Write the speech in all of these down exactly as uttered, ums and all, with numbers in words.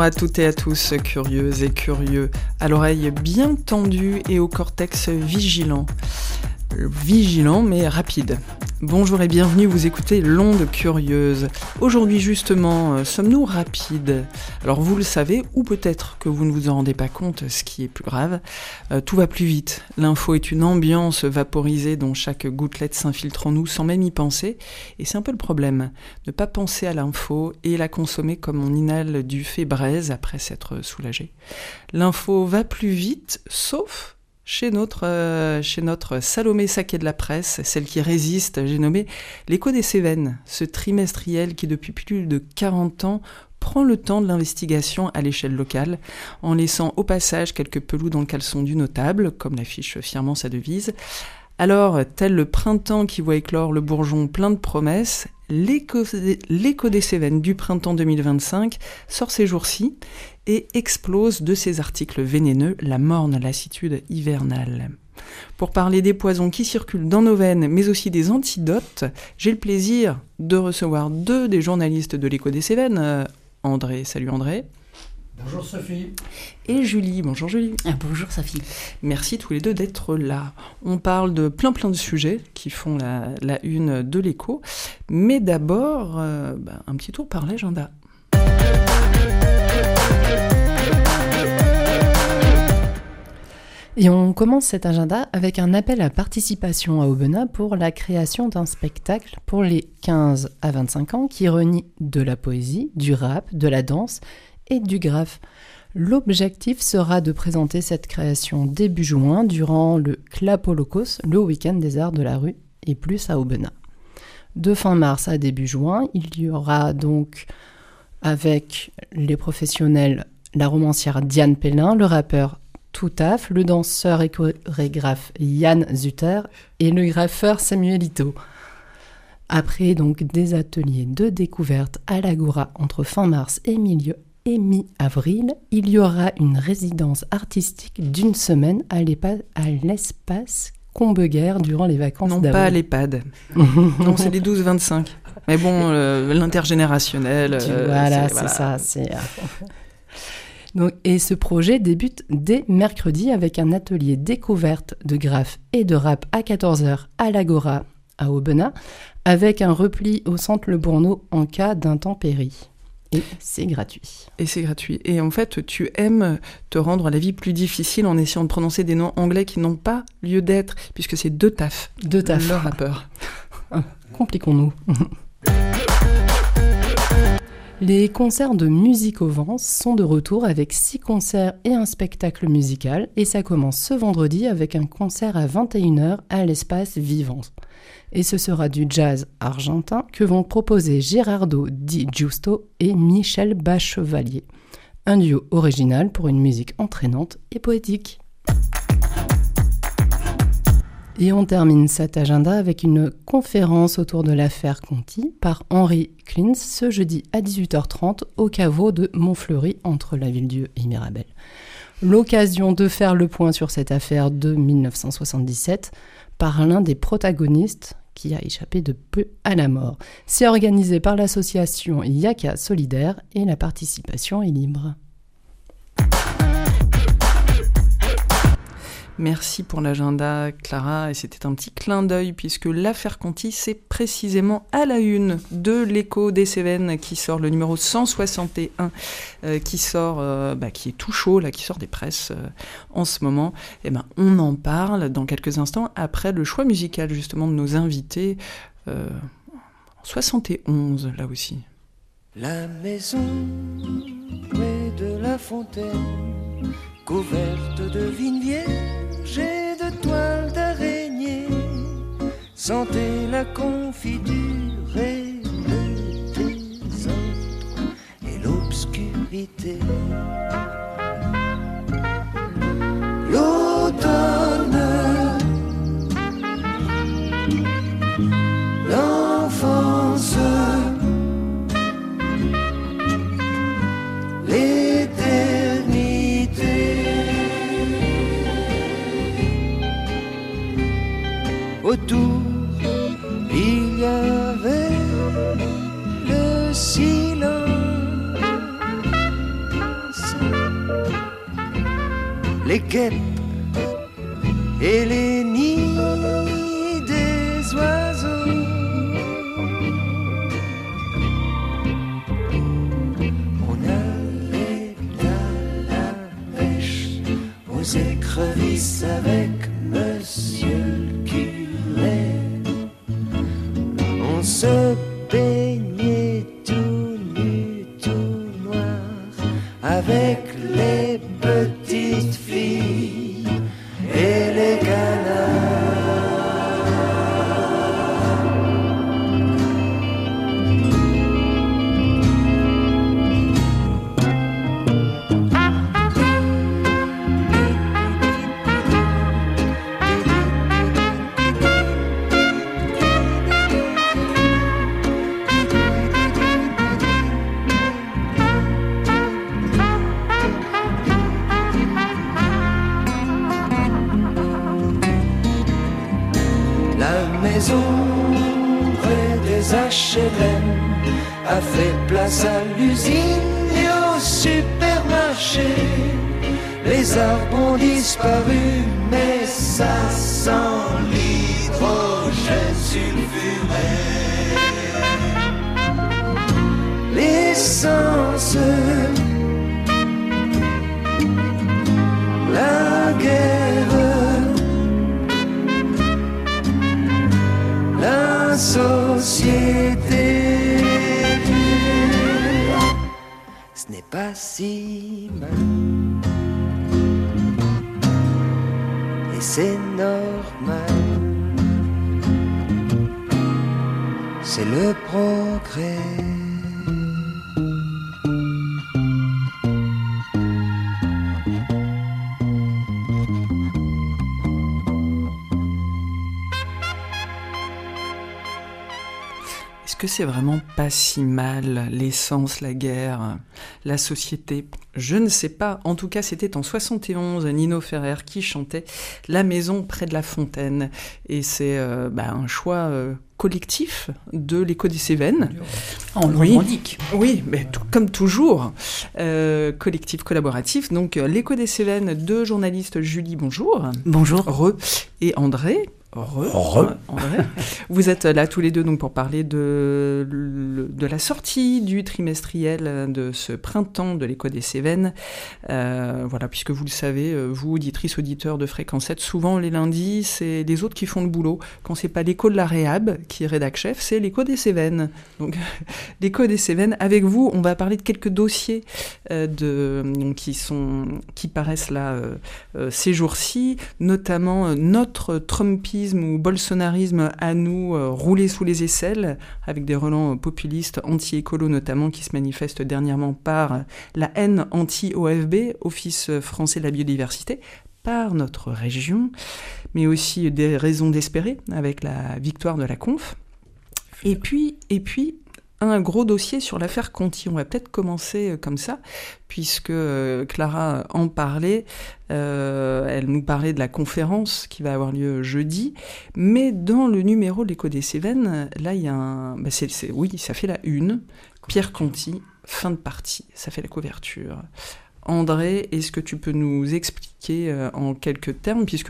à toutes et à tous, curieuses et curieux, à l'oreille bien tendue et au cortex vigilant. Vigilant mais rapide. Bonjour et bienvenue, vous écoutez l'Onde Curieuse. Aujourd'hui justement, euh, sommes-nous rapides ? Alors vous le savez, ou peut-être que vous ne vous en rendez pas compte, ce qui est plus grave, euh, tout va plus vite. L'info est une ambiance vaporisée dont chaque gouttelette s'infiltre en nous sans même y penser, et c'est un peu le problème. Ne pas penser à l'info et la consommer comme on inhale du fait braise après s'être soulagé. L'info va plus vite, sauf... Chez notre, euh, chez notre Salomé Saquet de la presse, celle qui résiste, j'ai nommé l'Écho des Cévennes, ce trimestriel qui depuis plus de quarante ans prend le temps de l'investigation à l'échelle locale, en laissant au passage quelques pelous dans le caleçon du notable, comme l'affiche fièrement sa devise. Alors, tel le printemps qui voit éclore le bourgeon plein de promesses, l'écho, l'écho des Cévennes du printemps deux mille vingt-cinq sort ces jours-ci et explose de ses articles vénéneux la morne lassitude hivernale. Pour parler des poisons qui circulent dans nos veines, mais aussi des antidotes, j'ai le plaisir de recevoir deux des journalistes de l'Écho des Cévennes. Euh, André, salut André. Bonjour Sophie. Et Julie, bonjour Julie. Ah, bonjour Sophie. Merci tous les deux d'être là. On parle de plein plein de sujets qui font la, la une de l'Écho. Mais d'abord, euh, bah, un petit tour par l'agenda. Et on commence cet agenda avec un appel à participation à Aubenas pour la création d'un spectacle pour les quinze à vingt-cinq ans qui renie de la poésie, du rap, de la danse et du graphe. L'objectif sera de présenter cette création début juin durant le Clapolocos, le week-end des arts de la rue et plus à Aubenas. De fin mars à début juin, il y aura donc avec les professionnels la romancière Diane Pellin, le rappeur Toutaf, le danseur et chorégraphe Yann Zutter et le graffeur Samuel Ito. Après donc des ateliers de découverte à l'Agora entre fin mars et milieu et mi-avril, il y aura une résidence artistique d'une semaine à, à l'espace Combeguer durant les vacances non, d'avril. Non, pas à l'EHPAD. Non, c'est les douze vingt-cinq. Mais bon, euh, l'intergénérationnel... Euh, voilà, c'est, c'est voilà. ça, c'est... Donc, et ce projet débute dès mercredi avec un atelier découverte de graphe et de rap à quatorze heures à l'Agora à Aubenas, avec un repli au centre Le Bourneau en cas d'intempérie. Et c'est gratuit. Et c'est gratuit. Et en fait, tu aimes te rendre la vie plus difficile en essayant de prononcer des noms anglais qui n'ont pas lieu d'être, puisque c'est deux taf. Deux taf. Le rappeur. Compliquons-nous. Les concerts de Musique au Vent sont de retour avec six concerts et un spectacle musical et ça commence ce vendredi avec un concert à vingt et une heures à l'espace Vivant. Et ce sera du jazz argentin que vont proposer Gerardo Di Giusto et Michel Bachevalier. Un duo original pour une musique entraînante et poétique. Et on termine cet agenda avec une conférence autour de l'affaire Conti par Henri Klins ce jeudi à dix-huit heures trente au caveau de Montfleury entre la Ville-Dieu et Mirabel. L'occasion de faire le point sur cette affaire de dix-neuf cent soixante-dix-sept par l'un des protagonistes qui a échappé de peu à la mort. C'est organisé par l'association Yaka Solidaire et la participation est libre. Merci pour l'agenda, Clara, et c'était un petit clin d'œil puisque l'affaire Conti, c'est précisément à la une de l'Écho des Cévennes qui sort le numéro cent soixante et un, euh, qui sort, euh, bah, qui est tout chaud là, qui sort des presses euh, en ce moment. Et ben, on en parle dans quelques instants après le choix musical justement de nos invités euh, en soixante et onze là aussi. La maison près de la fontaine, couverte de vignes vierges et de toiles d'araignée, sentez la confiture et le désordre et l'obscurité. L'automne, l'enfance, autour, il y avait le silence les guêpes et les nids des oiseaux. On allait à la pêche aux écrevisses avec monsieur le curé. On se baignait tout nu, tout noir avec les petites filles et les canards. H et M a fait place à l'usine et au supermarché. Les arbres ont disparu, mais ça sent l'hydrogène sulfuré. L'essence, la guerre, la société. Ce n'est pas si mal, et c'est normal. C'est le progrès. Est-ce que c'est vraiment pas si mal, l'essence, la guerre, la société ? Je ne sais pas. En tout cas, c'était en soixante et onze, Nino Ferrer qui chantait « La maison près de la fontaine ». Et c'est euh, bah, un choix euh, collectif de l'Écho des Cévennes. On le oui. revendique. Oui, mais tout, comme toujours. Euh, collectif, collaboratif. Donc, euh, l'Écho des Cévennes, deux journalistes, Julie, bonjour. Bonjour. Re, et André. Re, Re. André. Vous êtes là tous les deux donc pour parler de, de la sortie du trimestriel de ce printemps de l'Écho des Cévennes. Euh, voilà, puisque vous le savez, vous, auditrices, auditeurs de Fréquence sept, souvent les lundis, c'est les autres qui font le boulot. Quand c'est pas l'Écho de la Réhab qui est rédac chef, c'est l'Écho des Cévennes. Donc, l'Écho des Cévennes, avec vous, on va parler de quelques dossiers euh, de, donc, qui, sont, qui paraissent là euh, euh, ces jours-ci, notamment euh, notre Trumpisme ou bolsonarisme à nous euh, rouler sous les aisselles, avec des relents euh, populistes anti-écolo notamment qui se manifestent dernièrement par euh, la haine anti-O F B, Office français de la biodiversité, par notre région, mais aussi des raisons d'espérer avec la victoire de la conf. Et puis, et puis un gros dossier sur l'affaire Conti. On va peut-être commencer comme ça, puisque Clara en parlait. Euh, elle nous parlait de la conférence qui va avoir lieu jeudi. Mais dans le numéro de l'Écho des Cévennes, là, il y a un... Bah c'est, c'est, oui, ça fait la une. Pierre Conti, fin de partie. Ça fait la couverture. André, est-ce que tu peux nous expliquer euh, en quelques termes, puisque...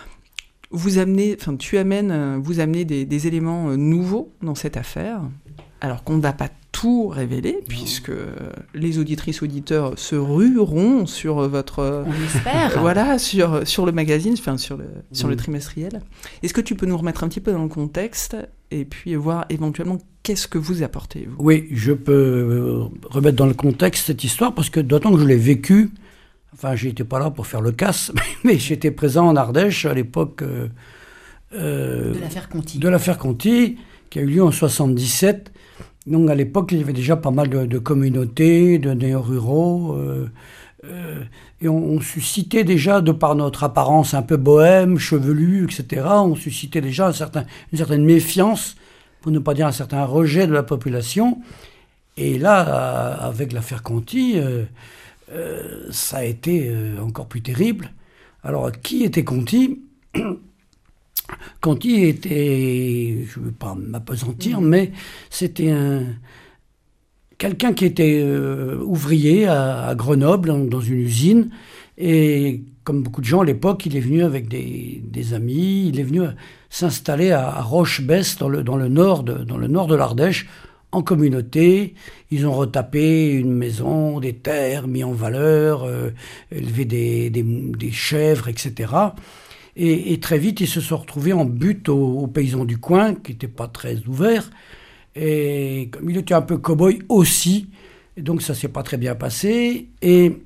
Vous amenez, enfin, tu amènes, vous amenez des, des éléments nouveaux dans cette affaire, alors qu'on ne va pas tout révéler, puisque les auditrices auditeurs se rueront sur votre, on espère, voilà, sur sur le magazine, enfin sur le sur le trimestriel. Est-ce que tu peux nous remettre un petit peu dans le contexte et puis voir éventuellement qu'est-ce que vous apportez vous ? Oui, je peux remettre dans le contexte cette histoire parce que d'autant que je l'ai vécue. Enfin, j'étais pas là pour faire le casse, mais j'étais présent en Ardèche à l'époque euh, euh, de l'affaire Conti. De l'affaire Conti, qui a eu lieu en soixante-dix-sept. Donc à l'époque, il y avait déjà pas mal de, de communautés, de néo-ruraux, euh, euh, et on, on suscitait déjà, de par notre apparence un peu bohème, chevelue, et cetera, on suscitait déjà un certain, une certaine méfiance, pour ne pas dire un certain rejet de la population. Et là, avec l'affaire Conti... Euh, Euh, ça a été euh, encore plus terrible. Alors, qui était Conti ? Conti était, je ne veux pas m'appesantir, mmh. mais c'était un, quelqu'un qui était euh, ouvrier à, à Grenoble, dans une usine, et comme beaucoup de gens à l'époque, il est venu avec des, des amis, il est venu s'installer à, à Roche-Besse, dans le, dans, le nord de, dans le nord de l'Ardèche, en communauté. Ils ont retapé une maison, des terres, mis en valeur, euh, élevé des, des, des chèvres, et cetera. Et, et très vite, ils se sont retrouvés en butte aux, aux paysans du coin, qui n'étaient pas très ouverts. Et comme il était un peu cow-boy aussi, et donc ça ne s'est pas très bien passé. Et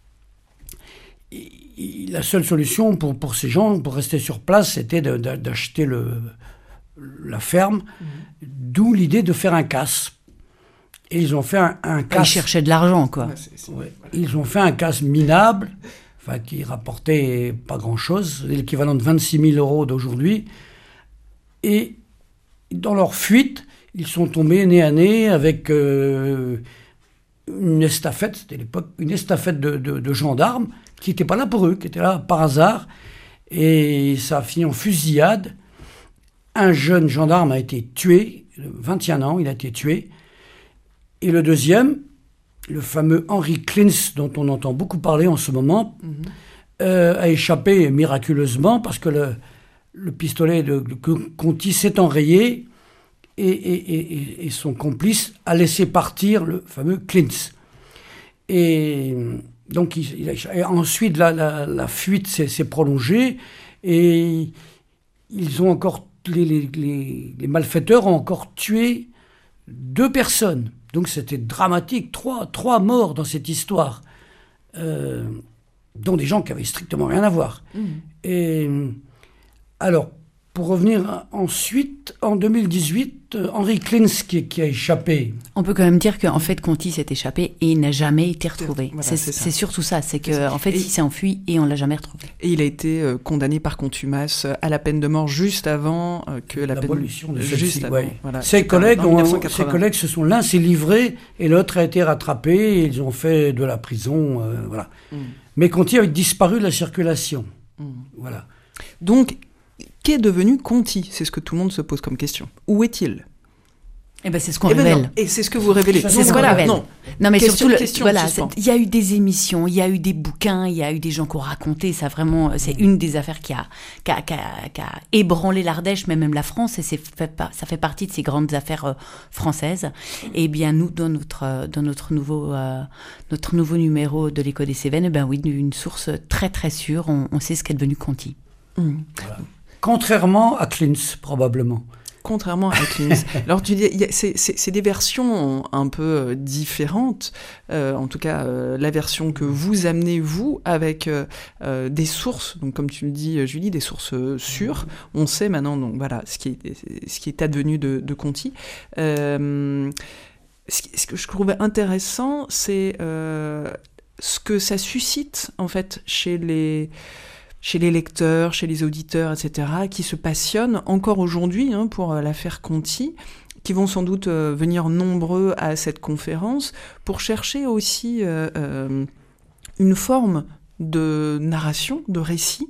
la seule solution pour, pour ces gens, pour rester sur place, c'était de, de, d'acheter le, la ferme, mmh. d'où l'idée de faire un casse. Et ils ont fait un, un casse... Ils cherchaient de l'argent, quoi. Ouais, c'est, c'est, ouais. Ils ont fait un casse minable, enfin, qui rapportait pas grand-chose, l'équivalent de vingt-six mille euros d'aujourd'hui. Et dans leur fuite, ils sont tombés nez à nez avec euh, une estafette, c'était l'époque, une estafette de, de, de gendarmes, qui n'étaient pas là pour eux, qui étaient là par hasard. Et ça a fini en fusillade. Un jeune gendarme a été tué, vingt et un ans, il a été tué. Et le deuxième, le fameux Henry Klintz, dont on entend beaucoup parler en ce moment, mmh. euh, a échappé miraculeusement parce que le, le pistolet de, de Conti s'est enrayé et, et, et, et son complice a laissé partir le fameux Klintz. Et donc, il, il a, et ensuite, la, la, la fuite s'est, s'est prolongée et ils ont encore, les, les, les, les malfaiteurs ont encore tué deux personnes. Donc, c'était dramatique. Trois, trois morts dans cette histoire, euh, dont des gens qui avaient strictement rien à voir. Mmh. Et alors, pour revenir ensuite, en deux mille dix-huit, Henry Klintz qui, qui a échappé. On peut quand même dire qu'en fait, Conti s'est échappé et il n'a jamais été retrouvé. Voilà, c'est, c'est, c'est surtout ça, c'est qu'en fait, et, il s'est enfui et on ne l'a jamais retrouvé. Et il a été euh, condamné par contumace à la peine de mort juste avant euh, que la l'abolition peine... de juste avant, ouais. voilà, ses, collègues ont, ses collègues se sont... L'un s'est livré et l'autre a été rattrapé et ils ont fait de la prison. Euh, voilà. Mm. Mais Conti a disparu de la circulation. Mm. Voilà. Donc... Qu'est devenu Conti ? C'est ce que tout le monde se pose comme question. Où est-il ? Eh ben, c'est ce qu'on eh ben révèle. Non. Et c'est ce que vous révélez. C'est, c'est ce qu'on voilà. révèle. Non, non mais question, surtout, question, voilà, il y a eu des émissions, il y a eu des bouquins, il y a eu des gens qui ont raconté. Ça vraiment, c'est une des affaires qui a, qui a, qui a, qui a ébranlé l'Ardèche, mais même la France. Et c'est fait, ça fait partie de ces grandes affaires euh, françaises. Et bien nous, dans notre, dans notre nouveau, euh, notre nouveau numéro de l'Écho des Cévennes, eh ben oui, une source très très sûre. On, on sait ce qu'est devenu Conti. Mmh. Voilà. Contrairement à Klintz, probablement. Contrairement à Klintz. Alors, tu dis, y a, c'est, c'est, c'est des versions un peu différentes. Euh, en tout cas, euh, la version que vous amenez, vous, avec euh, euh, des sources, donc comme tu le dis, Julie, des sources sûres. On sait maintenant, donc voilà, ce qui est, ce qui est advenu de, de Conti. Euh, ce, ce que je trouvais intéressant, c'est euh, ce que ça suscite, en fait, chez les... chez les lecteurs, chez les auditeurs, et cetera, qui se passionnent encore aujourd'hui hein, pour euh, l'affaire Conti, qui vont sans doute euh, venir nombreux à cette conférence pour chercher aussi euh, euh, une forme de narration, de récit.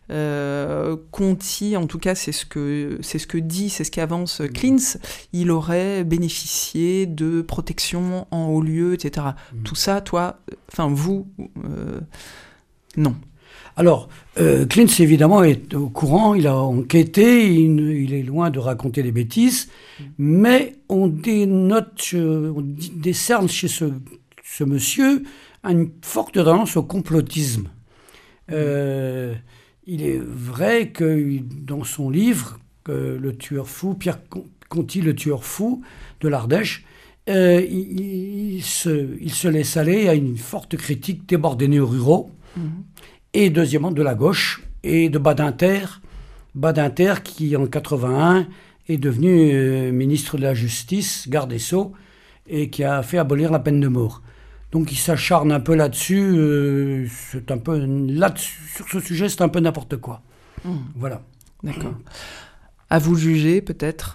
Euh, Conti, en tout cas, c'est ce que c'est ce que dit, c'est ce qu'avance Klintz. Il aurait bénéficié de protection en haut lieu, et cetera. Mmh. Tout ça, toi, enfin vous, euh, non. Alors, euh, Klintz, évidemment, est au courant, il a enquêté, il, il est loin de raconter des bêtises, mmh. mais on dénote, on décerne chez ce, ce monsieur une forte tendance au complotisme. Euh, il est vrai que dans son livre, que le tueur fou, Pierre Conti, le tueur fou de l'Ardèche, euh, il, il, se, il se laisse aller à une forte critique des bords des néo-ruraux, mmh. et deuxièmement de la gauche, et de Badinter, Badinter qui en quatre-vingt-un est devenu euh, ministre de la Justice, garde des Sceaux, et qui a fait abolir la peine de mort. Donc il s'acharne un peu là-dessus, euh, c'est un peu, là sur ce sujet, c'est un peu n'importe quoi. Mmh. Voilà. D'accord. À vous de juger, peut-être.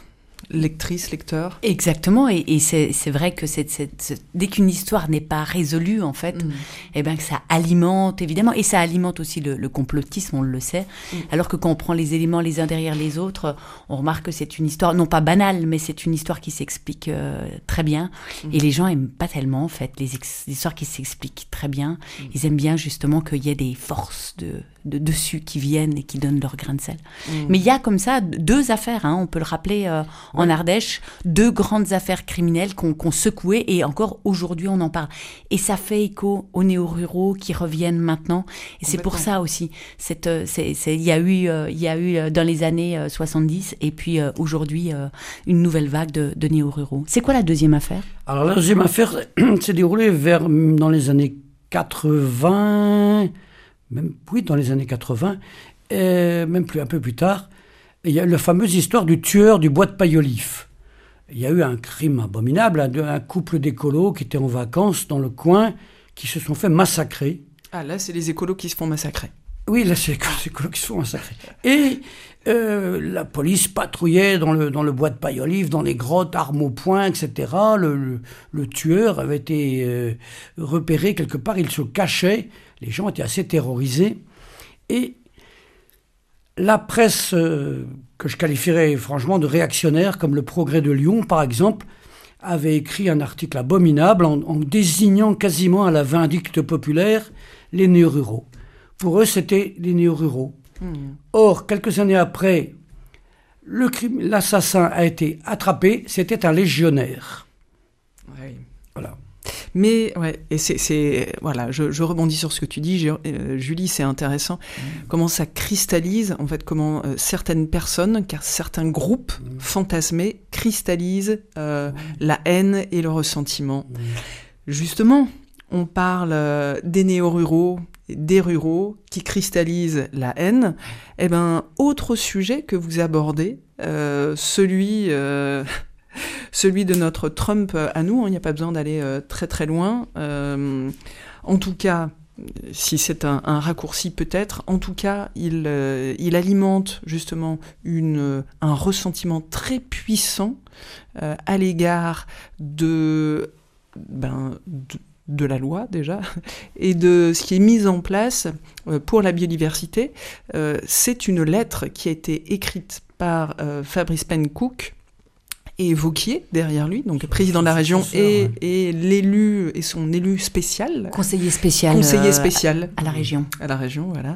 lectrices, lecteurs. Exactement, et, et c'est, c'est vrai que c'est, c'est, c'est, dès qu'une histoire n'est pas résolue, en fait, mmh. eh ben, que ça alimente, évidemment, et ça alimente aussi le, le complotisme, on le sait, mmh. alors que quand on prend les éléments les uns derrière les autres, on remarque que c'est une histoire, non pas banale, mais c'est une histoire qui s'explique euh, très bien, mmh. et les gens aiment pas tellement, en fait, les, ex- les histoires qui s'expliquent très bien, mmh. ils aiment bien justement qu'il y ait des forces de, de dessus qui viennent et qui donnent leur grain de sel. Mmh. Mais il y a comme ça deux affaires, hein, on peut le rappeler euh, en ouais. Ardèche, deux grandes affaires criminelles qu'on, qu'on secouait et encore aujourd'hui on en parle. Et ça fait écho aux néo-ruraux qui reviennent maintenant. Et c'est pour ça aussi, cette, c'est, c'est, il y a eu, euh, il y a eu dans les années euh, soixante-dix et puis euh, aujourd'hui euh, une nouvelle vague de, de néo-ruraux. C'est quoi la deuxième affaire ? Alors la deuxième affaire s'est déroulée vers, dans les années quatre-vingts, même, oui, dans les années quatre-vingts, et même plus, un peu plus tard. Il y a eu la fameuse histoire du tueur du bois de Paille-Olif. Il y a eu un crime abominable, un, un couple d'écolos qui étaient en vacances dans le coin, qui se sont fait massacrer. Ah, là, c'est les écolos qui se font massacrer. Oui, là, c'est les écolos qui se font massacrer. Et euh, la police patrouillait dans le, dans le bois de Paille-Olif, dans les grottes, armes au poing, et cetera. Le, le, le tueur avait été euh, repéré quelque part, il se cachait. Les gens étaient assez terrorisés. Et la presse, euh, que je qualifierais franchement de réactionnaire, comme le Progrès de Lyon, par exemple, avait écrit un article abominable en, en désignant quasiment à la vindicte populaire les néo-ruraux. Pour eux, c'était les néo-ruraux. Mmh. Or, quelques années après, le crime, l'assassin a été attrapé, c'était un légionnaire. Oui. Voilà. Mais ouais, et c'est, c'est voilà, je, je rebondis sur ce que tu dis, euh, Julie, c'est intéressant. Mmh. Comment ça cristallise, en fait, comment euh, certaines personnes, car certains groupes mmh. fantasmés cristallisent euh, mmh. la haine et le ressentiment. Mmh. Justement, on parle euh, des néo-ruraux, des ruraux qui cristallisent la haine. Eh ben, autre sujet que vous abordez, euh, celui. Euh, Celui de notre Trump à nous, il n'y a pas besoin d'aller euh, très très loin. Euh, en tout cas, si c'est un, un raccourci peut-être, en tout cas, il, euh, il alimente justement une, un ressentiment très puissant euh, à l'égard de, ben, de, de la loi déjà, et de ce qui est mis en place euh, pour la biodiversité. Euh, c'est une lettre qui a été écrite par euh, Fabrice Panckoucke, et Vauquier derrière lui, donc président de la région et, ouais. et l'élu et son élu spécial, conseiller spécial, conseiller spécial euh, à la région, à la région, voilà,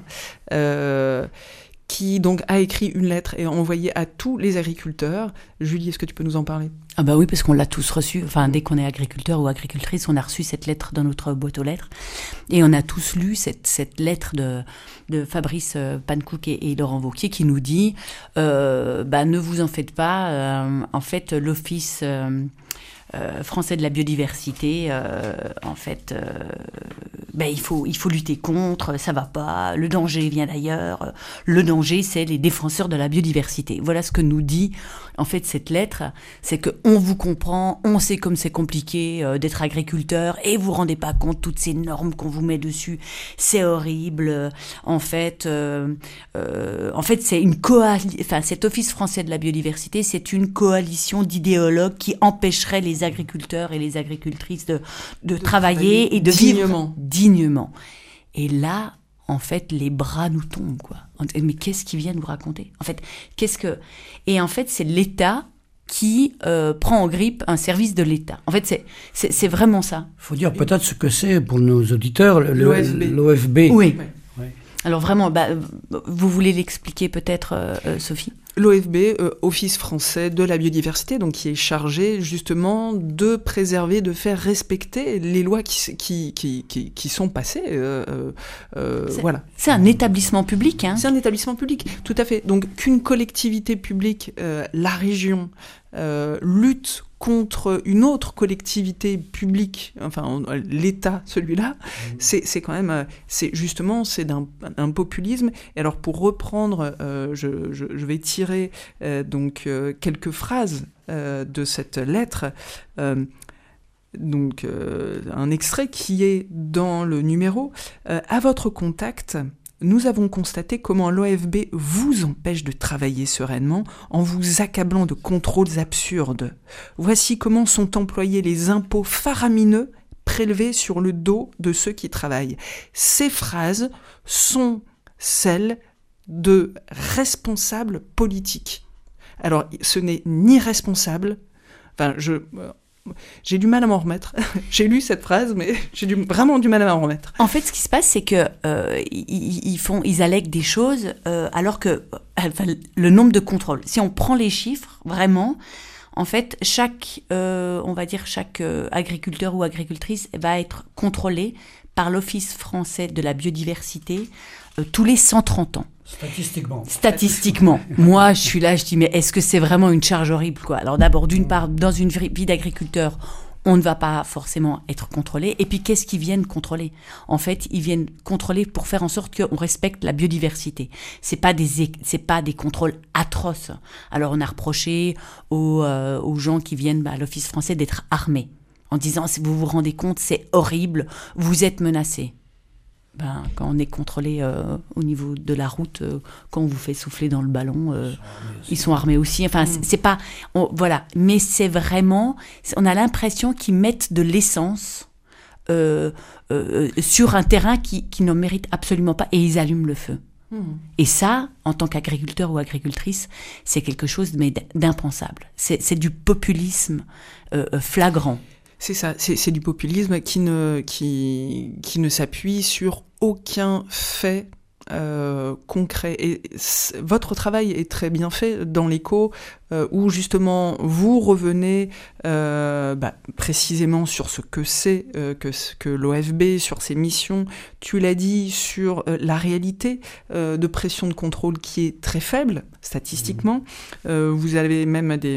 euh, qui donc a écrit une lettre et a envoyé à tous les agriculteurs. Julie, est-ce que tu peux nous en parler ? Ah bah oui, parce qu'on l'a tous reçu. Enfin, dès qu'on est agriculteur ou agricultrice, on a reçu cette lettre dans notre boîte aux lettres. Et on a tous lu cette, cette lettre de, de Fabrice Panckoucke et, et Laurent Vauquier qui nous dit euh, bah, ne vous en faites pas. Euh, en fait, l'Office euh, euh, français de la biodiversité, euh, en fait, euh, ben, il faut, il faut lutter contre, ça va pas, le danger vient d'ailleurs. Le danger, c'est les défenseurs de la biodiversité. Voilà ce que nous dit en fait cette lettre, c'est qu'on vous comprend, on sait comme c'est compliqué euh, d'être agriculteur et vous vous rendez pas compte toutes ces normes qu'on vous met dessus, c'est horrible. En fait, euh, euh, en fait c'est une coalition, enfin cet Office français de la biodiversité, c'est une coalition d'idéologues qui empêcherait les agriculteurs et les agricultrices de, de, de travailler, travailler et de dignement. vivre dignement. Et là, en fait, les bras nous tombent, quoi. Mais qu'est-ce qu'ils viennent nous raconter ? En fait, qu'est-ce que... Et en fait, c'est l'État qui euh, prend en grippe un service de l'État. En fait, c'est, c'est, c'est vraiment ça. Il faut dire peut-être ce que c'est pour nos auditeurs, le, l'O F B. L'O F B. Oui. oui. oui. Alors vraiment, bah, vous voulez l'expliquer peut-être, euh, Sophie ? L'O F B, euh, Office français de la biodiversité, donc qui est chargé justement de préserver, de faire respecter les lois qui, qui, qui, qui, qui sont passées. Euh, euh, c'est, voilà. C'est un établissement public. Hein. C'est un établissement public, tout à fait. Donc qu'une collectivité publique, euh, la région, euh, lutte contre une autre collectivité publique, enfin l'État, celui-là, mmh. c'est, c'est quand même, c'est justement, c'est d'un, d'un populisme. Et alors pour reprendre, euh, je, je, je vais tirer euh, donc euh, quelques phrases euh, de cette lettre. Euh, donc euh, un extrait qui est dans le numéro. Euh, à votre contact, nous avons constaté comment l'O F B vous empêche de travailler sereinement en vous accablant de contrôles absurdes. Voici comment sont employés les impôts faramineux prélevés sur le dos de ceux qui travaillent. » Ces phrases sont celles de responsables politiques. Alors, ce n'est ni responsable, enfin, je... J'ai du mal à m'en remettre. J'ai lu cette phrase, mais j'ai du, vraiment du mal à m'en remettre. En fait, ce qui se passe, c'est que euh, ils, ils font, ils allèguent des choses, euh, alors que enfin, le nombre de contrôles. Si on prend les chiffres, vraiment, en fait, chaque, euh, on va dire, chaque euh, agriculteur ou agricultrice va être contrôlé par l'Office français de la biodiversité euh, tous les cent trente ans. Statistiquement. Statistiquement. Moi, je suis là, je dis, mais est-ce que c'est vraiment une charge horrible, quoi ? Alors d'abord, d'une part, dans une vie d'agriculteur, on ne va pas forcément être contrôlé. Et puis, qu'est-ce qu'ils viennent contrôler ? En fait, ils viennent contrôler pour faire en sorte qu'on respecte la biodiversité. C'est pas des, c'est pas des contrôles atroces. Alors, on a reproché aux, euh, aux gens qui viennent bah, à l'Office français d'être armés, en disant, si vous vous rendez compte, c'est horrible, vous êtes menacés. Ben, quand on est contrôlé euh, au niveau de la route, euh, quand on vous fait souffler dans le ballon, euh, ils sont armés aussi. Enfin, c'est, c'est pas, on, voilà. Mais c'est vraiment, on a l'impression qu'ils mettent de l'essence euh, euh, sur un terrain qui, qui ne mérite absolument pas, et ils allument le feu. Mmh. Et ça, en tant qu'agriculteur ou agricultrice, c'est quelque chose mais d'impensable. C'est, c'est du populisme euh, flagrant. C'est ça, c'est, c'est du populisme qui ne, qui, qui ne s'appuie sur aucun fait euh, concret. Et votre travail est très bien fait dans l'Écho, euh, où justement vous revenez euh, bah, précisément sur ce que c'est euh, que, que l'O F B, sur ses missions. Tu l'as dit, sur euh, la réalité euh, de pression de contrôle qui est très faible, statistiquement. Mmh. Euh, vous avez même des...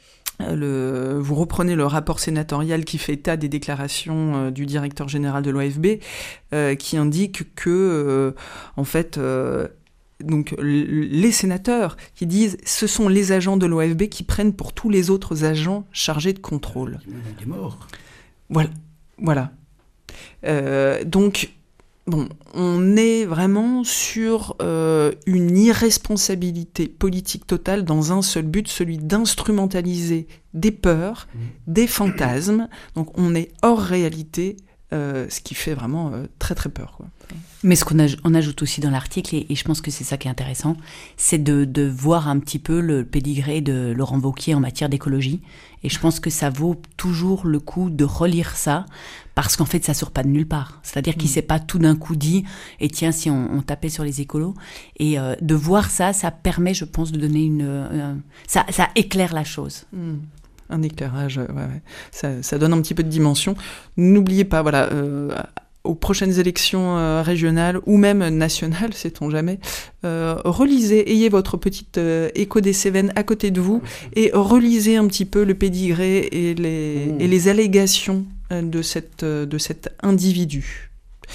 Le, vous reprenez le rapport sénatorial qui fait état des déclarations euh, du directeur général de l'O F B, euh, qui indique que, euh, en fait, euh, donc l- les sénateurs qui disent ce sont les agents de l'O F B qui prennent pour tous les autres agents chargés de contrôle. Il y a des morts. Voilà, voilà. Euh, donc. Bon, on est vraiment sur euh, une irresponsabilité politique totale dans un seul but, celui d'instrumentaliser des peurs, mmh. des fantasmes. Donc on est hors réalité, euh, ce qui fait vraiment euh, très très peur, quoi. Mais ce qu'on aj- on ajoute aussi dans l'article, et, et je pense que c'est ça qui est intéressant, c'est de, de voir un petit peu le pédigré de Laurent Wauquiez en matière d'écologie. Et je pense que ça vaut toujours le coup de relire ça, parce qu'en fait, ça sort pas de nulle part. C'est-à-dire qu'il mmh. s'est pas tout d'un coup dit, et tiens, si on, on tapait sur les écolos. Et euh, de voir ça, ça permet, je pense, de donner une... Euh, ça, ça éclaire la chose. Mmh. Un éclairage, ouais, ouais. Ça, ça donne un petit peu de dimension. N'oubliez pas, voilà... Euh, aux prochaines élections euh, régionales ou même nationales, sait-on jamais, euh, relisez, ayez votre petite euh, Écho des Cévennes à côté de vous et relisez un petit peu le pédigré et les, mmh. et les allégations euh, de, cette, euh, de cet individu.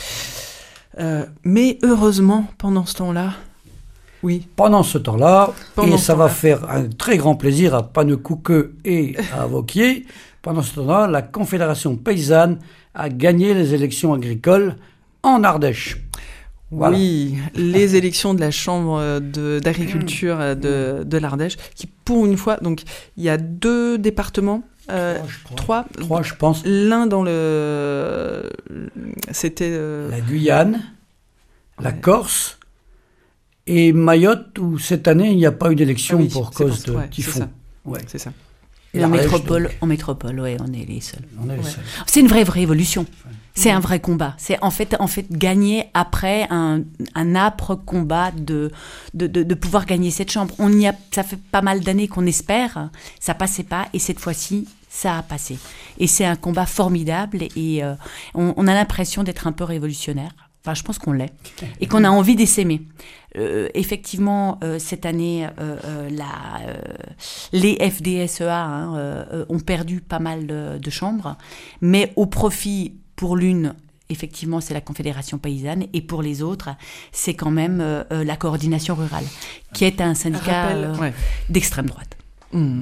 Euh, mais heureusement, pendant ce temps-là, oui. Pendant ce temps-là, pendant et ça temps-là. va faire un très grand plaisir à Pannecook et à Wauquiez, pendant ce temps-là, la Confédération paysanne a gagné les élections agricoles en Ardèche. Voilà. Oui, les élections de la Chambre de, d'agriculture de, de l'Ardèche, qui pour une fois, donc il y a deux départements, euh, trois, je crois. trois, trois, je pense. L'un dans le, c'était euh... la Guyane, ouais. la Corse et Mayotte, où cette année il n'y a pas eu d'élection ah oui, pour cause pour, de ouais, typhon. C'est ça. Ouais. C'est ça. Et en métropole, en métropole, ouais, on est les seuls. On est les ouais. seuls. C'est une vraie révolution. Ouais. C'est un vrai combat. C'est en fait, en fait gagner après un, un âpre combat de, de, de, de pouvoir gagner cette chambre. On y a, ça fait pas mal d'années qu'on espère, ça passait pas, et cette fois-ci, ça a passé. Et c'est un combat formidable, et euh, on, on a l'impression d'être un peu révolutionnaire. Enfin, je pense qu'on l'est, et qu'on a envie d'essaimer. Euh, effectivement, euh, cette année, euh, euh, la, euh, les F D S E A hein, euh, ont perdu pas mal de, de chambres, mais au profit, pour l'une, effectivement, c'est la Confédération paysanne, et pour les autres, c'est quand même euh, la Coordination rurale, qui est un syndicat Rappel, euh, ouais. d'extrême droite. Mmh.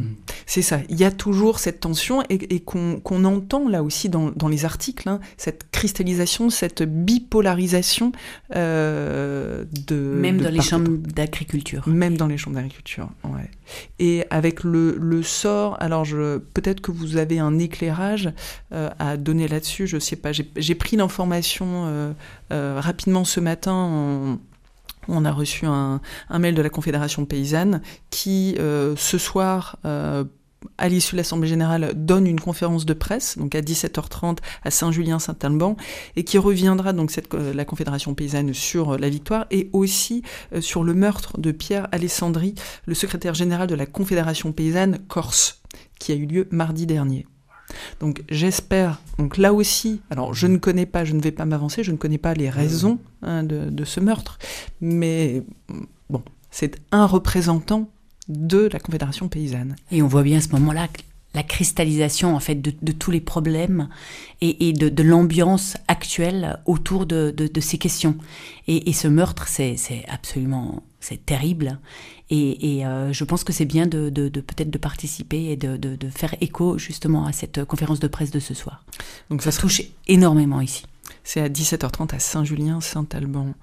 C'est ça, il y a toujours cette tension et, et qu'on, qu'on entend là aussi dans, dans les articles, hein, cette cristallisation, cette bipolarisation euh, de... Même de dans les chambres d'agriculture. Même dans les chambres d'agriculture, ouais. Et avec le, le sort, alors je, peut-être que vous avez un éclairage euh, à donner là-dessus, je sais pas, j'ai, j'ai pris l'information euh, euh, rapidement ce matin en... On a reçu un, un mail de la Confédération paysanne qui, euh, ce soir, euh, à l'issue de l'Assemblée générale, donne une conférence de presse, donc à dix-sept heures trente à Saint-Julien-Saint-Alban, et qui reviendra, donc cette, euh, la Confédération paysanne, sur euh, la victoire, et aussi euh, sur le meurtre de Pierre Alessandri, le secrétaire général de la Confédération paysanne Corse, qui a eu lieu mardi dernier. Donc j'espère, donc là aussi, alors je ne connais pas, je ne vais pas m'avancer, je ne connais pas les raisons hein, de, de ce meurtre, mais bon, c'est un représentant de la Confédération paysanne. Et on voit bien à ce moment-là la cristallisation en fait de, de tous les problèmes et, et de, de l'ambiance actuelle autour de, de, de ces questions. Et, et ce meurtre, c'est, c'est absolument, c'est terrible. Et, et euh, je pense que c'est bien de, de, de peut-être de participer et de, de, de faire écho justement à cette conférence de presse de ce soir. Donc ça, ça touche énormément ici. C'est à dix-sept heures trente à Saint-Julien-Saint-Alban.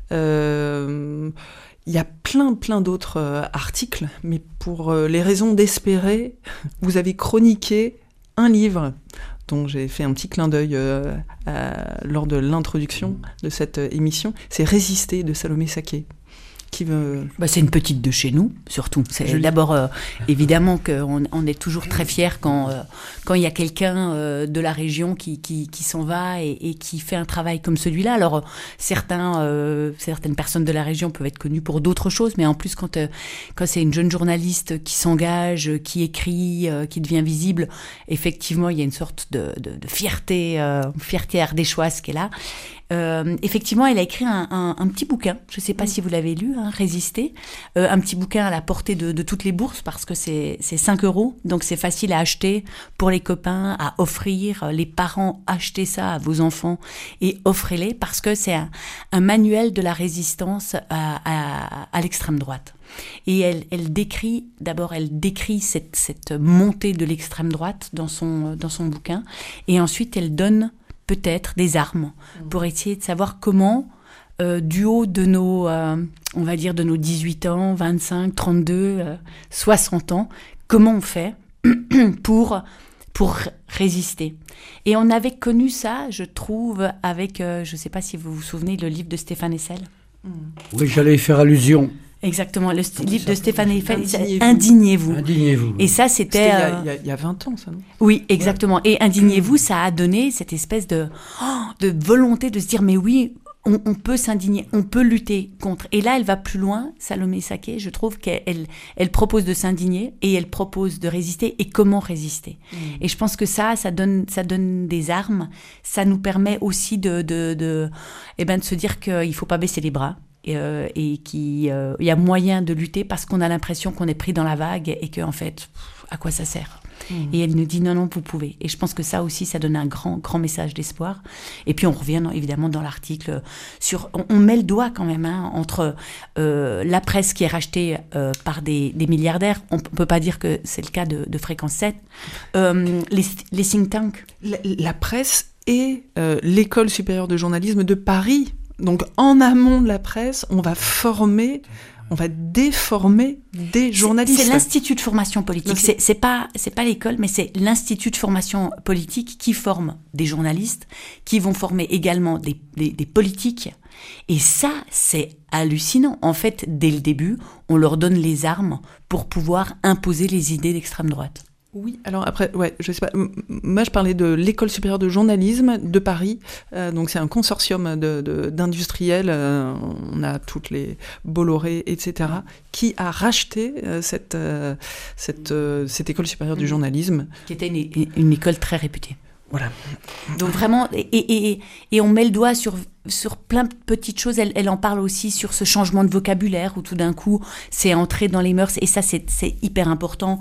Euh, il y a plein, plein d'autres euh, articles, mais pour euh, les raisons d'espérer, vous avez chroniqué un livre dont j'ai fait un petit clin d'œil euh, à, lors de l'introduction de cette euh, émission. C'est « Résister » de Salomé Saké. Qui veut... bah, c'est une petite de chez nous, surtout. C'est Je d'abord, euh, évidemment qu'on on est toujours très fiers quand euh, quand il y a quelqu'un euh, de la région qui, qui, qui s'en va et, et qui fait un travail comme celui-là. Alors, certains, euh, certaines personnes de la région peuvent être connues pour d'autres choses, mais en plus, quand, euh, quand c'est une jeune journaliste qui s'engage, qui écrit, euh, qui devient visible, effectivement, il y a une sorte de, de, de fierté, euh, fierté ardéchoise qui est là. Euh, effectivement, elle a écrit un, un, un petit bouquin. Je ne sais pas mmh. si vous l'avez lu, hein, Résister. Euh, un petit bouquin à la portée de, de toutes les bourses parce que c'est, c'est cinq euros. Donc, c'est facile à acheter pour les copains, à offrir. Les parents, achetez ça à vos enfants et offrez-les parce que c'est un, un manuel de la résistance à, à, à l'extrême droite. Et elle, elle décrit, d'abord, elle décrit cette, cette montée de l'extrême droite dans son, dans son bouquin. Et ensuite, elle donne peut-être des armes pour essayer de savoir comment, euh, du haut de nos, euh, on va dire de nos dix-huit ans, vingt-cinq, trente-deux, euh, soixante ans, comment on fait pour, pour résister. Et on avait connu ça, je trouve, avec, euh, je ne sais pas si vous vous souvenez, le livre de Stéphane Hessel. Oui, j'allais y faire allusion. Exactement, le st- livre de Stéphane Hessel, Indignez-vous. Indignez-vous. Indignez-vous. Et ça, c'était... c'était euh... il, y a, il y a vingt ans, ça, non ? Oui, exactement. Et Indignez-vous, ça a donné cette espèce de, oh, de volonté de se dire, mais oui, on, on peut s'indigner, on peut lutter contre. Et là, elle va plus loin, Salomé Saké, je trouve qu'elle elle, elle propose de s'indigner et elle propose de résister et comment résister. Mmh. Et je pense que ça, ça donne, ça donne des armes, ça nous permet aussi de, de, de, eh ben, de se dire qu'il ne faut pas baisser les bras. Euh, et qu'il euh, y a moyen de lutter parce qu'on a l'impression qu'on est pris dans la vague et qu'en fait, pff, à quoi ça sert ? Mmh. Et elle nous dit non, non, vous pouvez. Et je pense que ça aussi, ça donne un grand, grand message d'espoir. Et puis on revient non, évidemment dans l'article sur... On, on met le doigt quand même hein, entre euh, la presse qui est rachetée euh, par des, des milliardaires. On ne peut pas dire que c'est le cas de, de Fréquence sept. Euh, les, les think tanks. La, la presse et euh, l'École supérieure de journalisme de Paris. Donc, en amont de la presse, on va former, on va déformer des journalistes. C'est, c'est l'Institut de formation politique. C'est, c'est pas, c'est pas l'école, mais c'est l'Institut de formation politique qui forme des journalistes, qui vont former également des, des, des politiques. Et ça, c'est hallucinant. En fait, dès le début, on leur donne les armes pour pouvoir imposer les idées d'extrême droite. Oui, alors après, ouais, je sais pas. Moi, je parlais de l'École supérieure de journalisme de Paris. Euh, donc, c'est un consortium de, de, d'industriels. Euh, on a toutes les Bolloré, et cetera, qui a racheté euh, cette, euh, cette, euh, cette École supérieure du journalisme. Qui était une, une école très réputée. Voilà. Donc vraiment, et, et, et, et on met le doigt sur, sur plein de petites choses. Elle, elle en parle aussi sur ce changement de vocabulaire où tout d'un coup, c'est entré dans les mœurs. Et ça, c'est, c'est hyper important,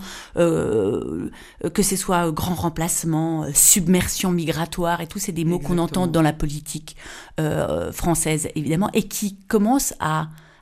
euh, que ce soit grand remplacement, submersion migratoire et tout. C'est des mots Exactement. Qu'on entend dans la politique euh, française, évidemment, et qui commencent à...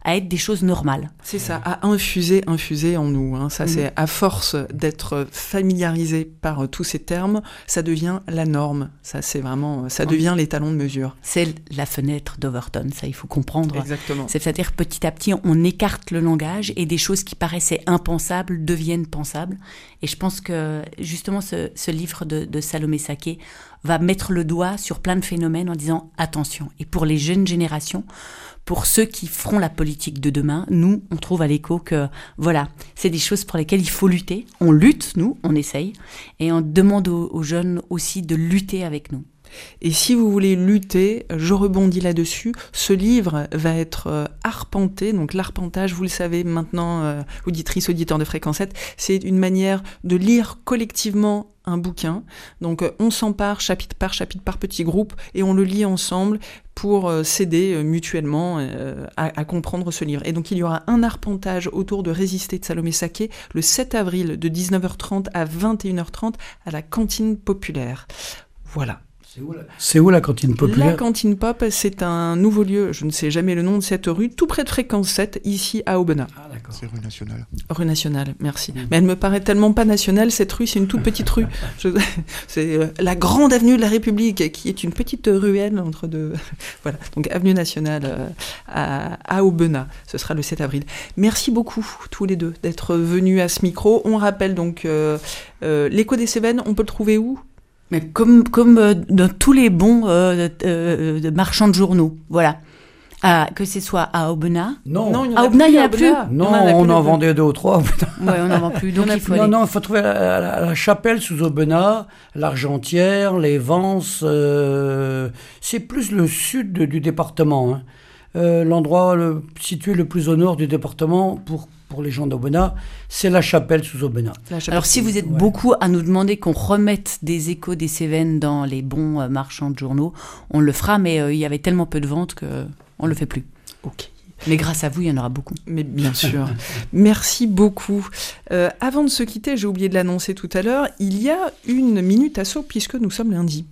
à être des choses normales. C'est ça, à infuser, infuser en nous. Hein. Ça, mmh. c'est à force d'être familiarisé par tous ces termes, ça devient la norme. Ça, c'est vraiment, ça devient les talons de mesure. C'est la fenêtre d'Overton, ça, il faut comprendre. Exactement. C'est-à-dire, petit à petit, on écarte le langage et des choses qui paraissaient impensables deviennent pensables. Et je pense que, justement, ce, ce livre de, de Salomé Saké va mettre le doigt sur plein de phénomènes en disant « attention ». Et pour les jeunes générations, pour ceux qui feront la politique de demain, nous, on trouve à l'écho que, voilà, c'est des choses pour lesquelles il faut lutter. On lutte, nous, on essaye. Et on demande aux, aux jeunes aussi de lutter avec nous. Et si vous voulez lutter, je rebondis là-dessus, ce livre va être euh, arpenté, donc l'arpentage, vous le savez maintenant, euh, auditrice, auditeur de Fréquence sept, c'est une manière de lire collectivement un bouquin. Donc euh, on s'empare chapitre par chapitre par petit groupe et on le lit ensemble pour euh, s'aider euh, mutuellement euh, à, à comprendre ce livre. Et donc il y aura un arpentage autour de Résister de Salomé Saké le sept avril de dix-neuf heures trente à vingt et une heures trente à la cantine populaire. Voilà. C'est où, la... c'est où la cantine populaire ? La cantine pop, c'est un nouveau lieu, je ne sais jamais le nom de cette rue, tout près de Fréquence sept, ici à Aubenas. Ah d'accord. C'est rue Nationale. Rue Nationale, merci. Mmh. Mais elle me paraît tellement pas nationale, cette rue, c'est une toute petite rue. Je... C'est euh, la grande avenue de la République, qui est une petite ruelle entre deux... Voilà, donc avenue Nationale euh, à, à Aubenas, ce sera le sept avril. Merci beaucoup, tous les deux, d'être venus à ce micro. On rappelle donc euh, euh, l'écho des Cévennes, on peut le trouver où ? Mais comme, comme euh, dans tous les bons euh, euh, de marchands de journaux, voilà. Ah, que ce soit à Aubenas. Non, non à Aubenas, il n'y en a plus. Non, on en, on en vendait deux ou trois. Oui, on n'en vend plus. Donc il faut non, aller. non, il faut trouver la, la, la chapelle sous Aubenas, l'Argentière, les Vences. Euh, c'est plus le sud de, du département. Hein. Euh, l'endroit le, situé le plus au nord du département pour pour les gens d'Aubenas, c'est la chapelle sous Aubenas. Alors si vous êtes ouais. beaucoup à nous demander qu'on remette des échos des Cévennes dans les bons euh, marchands de journaux, on le fera, mais euh, il y avait tellement peu de ventes qu'on ne le fait plus. Ok. Mais grâce à vous, il y en aura beaucoup. Mais bien sûr. Merci beaucoup. Euh, avant de se quitter, j'ai oublié de l'annoncer tout à l'heure, il y a une minute asso puisque nous sommes lundi.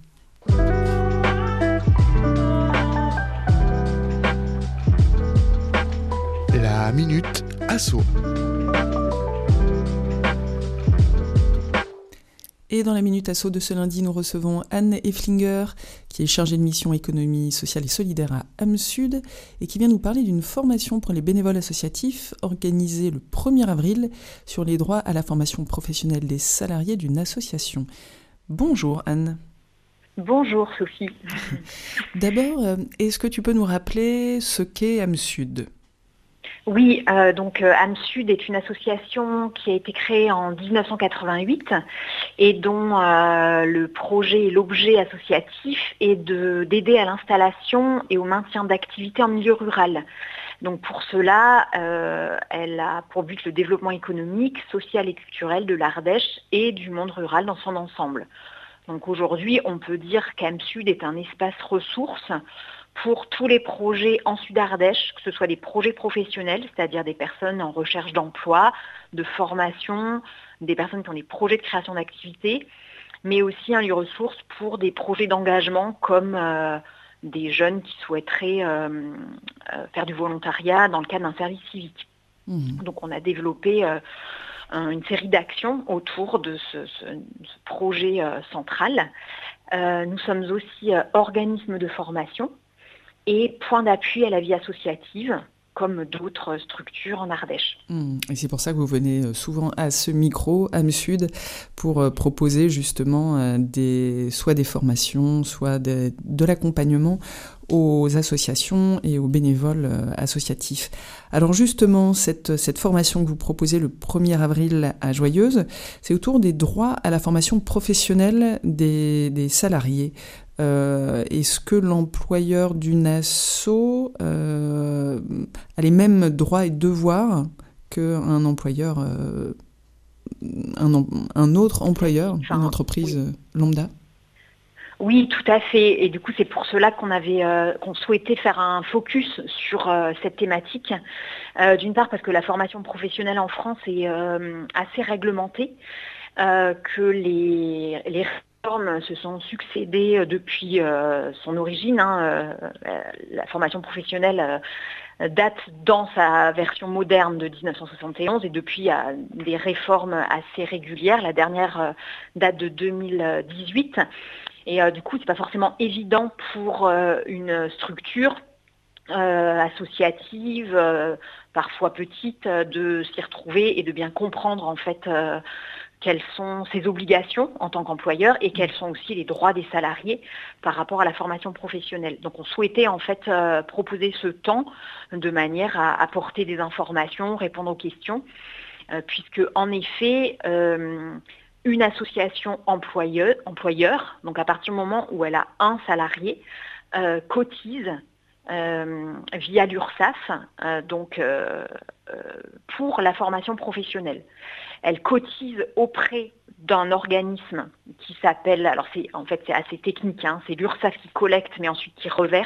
La minute asso. Et dans la Minute Asso de ce lundi, nous recevons Anne Efflinger, qui est chargée de mission économie sociale et solidaire à AMSUD, et qui vient nous parler d'une formation pour les bénévoles associatifs organisée le premier avril sur les droits à la formation professionnelle des salariés d'une association. Bonjour Anne. Bonjour Sophie. D'abord, est-ce que tu peux nous rappeler ce qu'est AMSUD ? Oui, euh, donc euh, AMSUD est une association qui a été créée en dix-neuf cent quatre-vingt-huit et dont euh, le projet et l'objet associatif est de, d'aider à l'installation et au maintien d'activités en milieu rural. Donc pour cela, euh, elle a pour but le développement économique, social et culturel de l'Ardèche et du monde rural dans son ensemble. Donc aujourd'hui, on peut dire qu'AMSUD est un espace ressource pour tous les projets en Sud-Ardèche, que ce soit des projets professionnels, c'est-à-dire des personnes en recherche d'emploi, de formation, des personnes qui ont des projets de création d'activités, mais aussi un lieu ressource pour des projets d'engagement comme euh, des jeunes qui souhaiteraient euh, euh, faire du volontariat dans le cadre d'un service civique. Mmh. Donc on a développé euh, un, une série d'actions autour de ce, ce, ce projet euh, central. Euh, nous sommes aussi euh, organisme de formation et point d'appui à la vie associative, comme d'autres structures en Ardèche. Mmh. Et c'est pour ça que vous venez souvent à ce micro, AMSUD, pour proposer justement des, soit des formations, soit de, de l'accompagnement aux associations et aux bénévoles associatifs. Alors justement, cette, cette formation que vous proposez le premier avril à Joyeuse, c'est autour des droits à la formation professionnelle des, des salariés. Euh, est-ce que l'employeur d'une asso euh, a les mêmes droits et devoirs qu'un employeur, euh, un, un autre employeur, enfin, une entreprise oui. lambda ? Oui, tout à fait. Et du coup, c'est pour cela qu'on avait, euh, qu'on souhaitait faire un focus sur euh, cette thématique. Euh, d'une part, parce que la formation professionnelle en France est euh, assez réglementée, euh, que les, les réformes se sont succédées depuis euh, son origine. Hein, euh, la formation professionnelle euh, date dans sa version moderne de dix-neuf cent soixante et onze et depuis il y a des réformes assez régulières. La dernière euh, date de deux mille dix-huit et euh, du coup c'est pas forcément évident pour euh, une structure euh, associative, euh, parfois petite, euh, de s'y retrouver et de bien comprendre en fait euh, quelles sont ses obligations en tant qu'employeur et quels sont aussi les droits des salariés par rapport à la formation professionnelle. Donc on souhaitait en fait euh, proposer ce temps de manière à apporter des informations, répondre aux questions, euh, puisque en effet, euh, une association employeur, employeur, donc à partir du moment où elle a un salarié, euh, cotise euh, via l'URSSAF, euh, donc euh, euh, pour la formation professionnelle. Elle cotise auprès d'un organisme qui s'appelle, alors c'est en fait c'est assez technique, hein, c'est l'URSSAF qui collecte mais ensuite qui reverse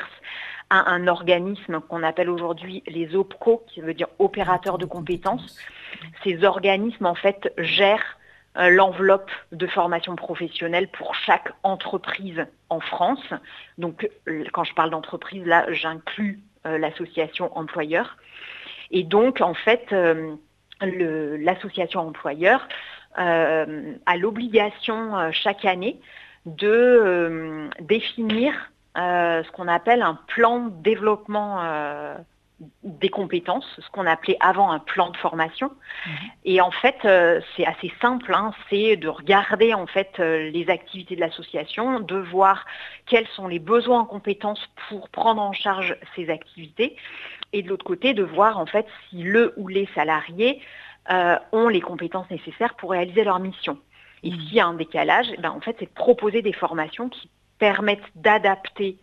à un organisme qu'on appelle aujourd'hui les O P C O, qui veut dire opérateurs de compétences. Ces organismes en fait gèrent euh, l'enveloppe de formation professionnelle pour chaque entreprise en France. Donc euh, quand je parle d'entreprise, là j'inclus euh, l'association employeur. Et donc en fait euh, Le, l'association employeur euh, a l'obligation euh, chaque année de euh, définir euh, ce qu'on appelle un plan de développement euh, des compétences, ce qu'on appelait avant un plan de formation. Mmh. Et en fait, euh, c'est assez simple, hein, c'est de regarder en fait euh, les activités de l'association, de voir quels sont les besoins en compétences pour prendre en charge ces activités. Et de l'autre côté, de voir en fait si le ou les salariés euh, ont les compétences nécessaires pour réaliser leur mission. Et mmh. s'il y a un décalage, ben, en fait, c'est de proposer des formations qui permettent d'adapter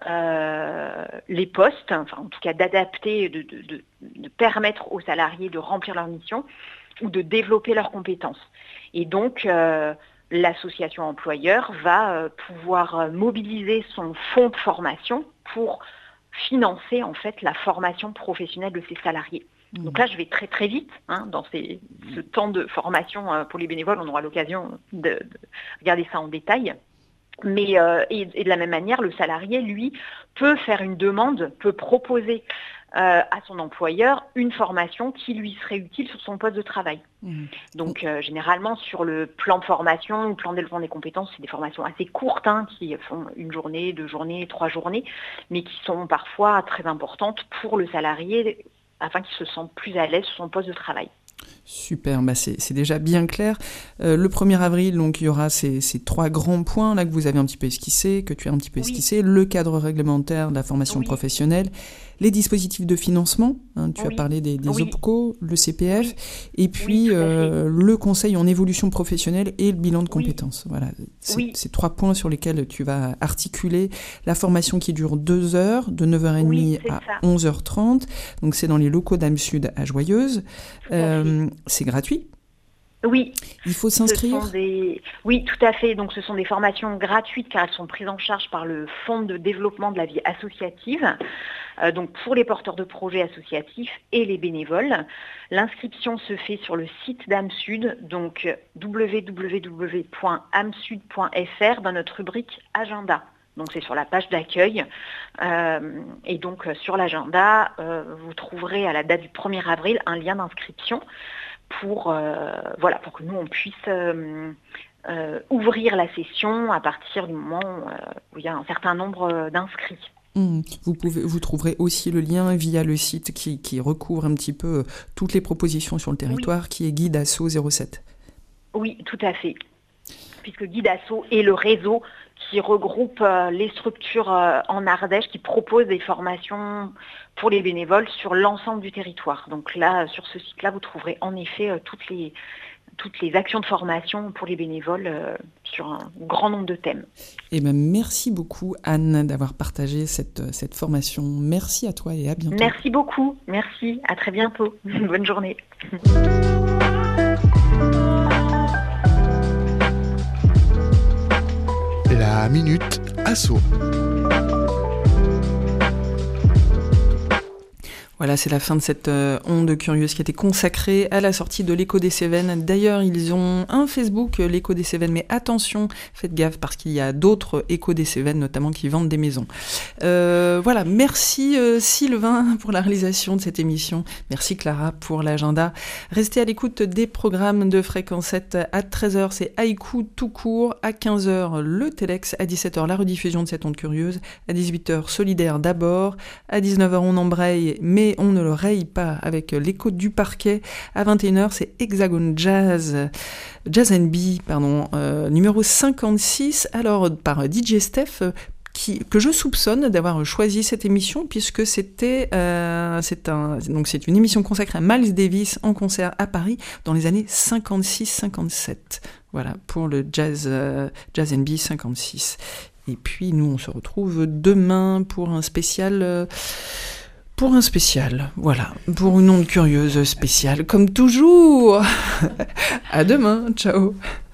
euh, les postes, enfin en tout cas d'adapter, de, de, de, de permettre aux salariés de remplir leur mission ou de développer leurs compétences. Et donc, euh, l'association employeur va euh, pouvoir mobiliser son fonds de formation pour financer en fait la formation professionnelle de ses salariés. Mmh. Donc là, je vais très très vite hein, dans ces, ce temps de formation euh, pour les bénévoles. On aura l'occasion de, de regarder ça en détail. Mais euh, et, et de la même manière, le salarié, lui, peut faire une demande, peut proposer euh, à son employeur une formation qui lui serait utile sur son poste de travail. Mmh. Donc euh, généralement sur le plan de formation ou plan de développement des compétences, c'est des formations assez courtes hein, qui font une journée, deux journées, trois journées, mais qui sont parfois très importantes pour le salarié afin qu'il se sente plus à l'aise sur son poste de travail. Super, bah c'est, c'est déjà bien clair. Euh, le premier avril, donc, il y aura ces, ces trois grands points là que vous avez un petit peu esquissés, que tu as un petit peu esquissé, oui. Le cadre réglementaire de la formation oui. professionnelle, les dispositifs de financement, hein, tu oui. as parlé des, des oui. O P C O, le C P F, oui. et puis oui, euh, le conseil en évolution professionnelle et le bilan de compétences. Oui. Voilà, c'est, oui. ces trois points sur lesquels tu vas articuler la formation qui dure deux heures, de neuf heures trente oui, à ça. onze heures trente, donc c'est dans les locaux d'Âme Sud à Joyeuse. Euh, c'est gratuit ? Oui. Il faut s'inscrire ? Ce sont des... Oui, tout à fait. Donc, ce sont des formations gratuites car elles sont prises en charge par le Fonds de développement de la vie associative, euh, donc pour les porteurs de projets associatifs et les bénévoles. L'inscription se fait sur le site d'Âme Sud, donc w w w point âme sud point f r dans notre rubrique Agenda. Donc c'est sur la page d'accueil euh, et donc sur l'agenda, euh, vous trouverez à la date du premier avril un lien d'inscription pour, euh, voilà, pour que nous on puisse euh, euh, ouvrir la session à partir du moment euh, où il y a un certain nombre d'inscrits. Mmh. Vous, pouvez, vous trouverez aussi le lien via le site qui, qui recouvre un petit peu toutes les propositions sur le territoire, oui. qui est Guide Asso zéro sept. Oui, tout à fait. Puisque Guide Asso est le réseau qui regroupe euh, les structures euh, en Ardèche qui proposent des formations pour les bénévoles sur l'ensemble du territoire. Donc là, sur ce site-là, vous trouverez en effet euh, toutes les, toutes les actions de formation pour les bénévoles euh, sur un grand nombre de thèmes. Eh ben, merci beaucoup Anne d'avoir partagé cette, cette formation. Merci à toi et à bientôt. Merci beaucoup, merci, à très bientôt. Bonne journée. La Minute Asso. Voilà, Voilà, c'est la fin de cette euh, onde curieuse qui était consacrée à la sortie de l'Écho des Cévennes. D'ailleurs, ils ont un Facebook, euh, l'Écho des Cévennes, mais attention, faites gaffe parce qu'il y a d'autres Échos des Cévennes, notamment qui vendent des maisons. Euh, voilà, merci euh, Sylvain pour la réalisation de cette émission. Merci Clara pour l'agenda. Restez à l'écoute des programmes de Fréquence sept à treize heures, c'est Haïku tout court. À quinze heures, le Telex. À dix-sept heures, la rediffusion de cette onde curieuse. À dix-huit heures, Solidaire d'abord. À dix-neuf heures, on embraye, mais on ne le raye pas avec l'écho du parquet. À vingt et une heures, c'est Hexagone Jazz, Jazz and B, pardon, euh, numéro cinquante-six, alors par D J Steph, qui, que je soupçonne d'avoir choisi cette émission, puisque c'était, euh, c'est, un, donc c'est une émission consacrée à Miles Davis en concert à Paris dans les années cinquante-six cinquante-sept. Voilà, pour le Jazz, euh, Jazz and B cinquante-six. Et puis nous, on se retrouve demain pour un spécial... Euh, Pour un spécial, voilà, pour une onde curieuse spéciale, comme toujours. À demain, ciao.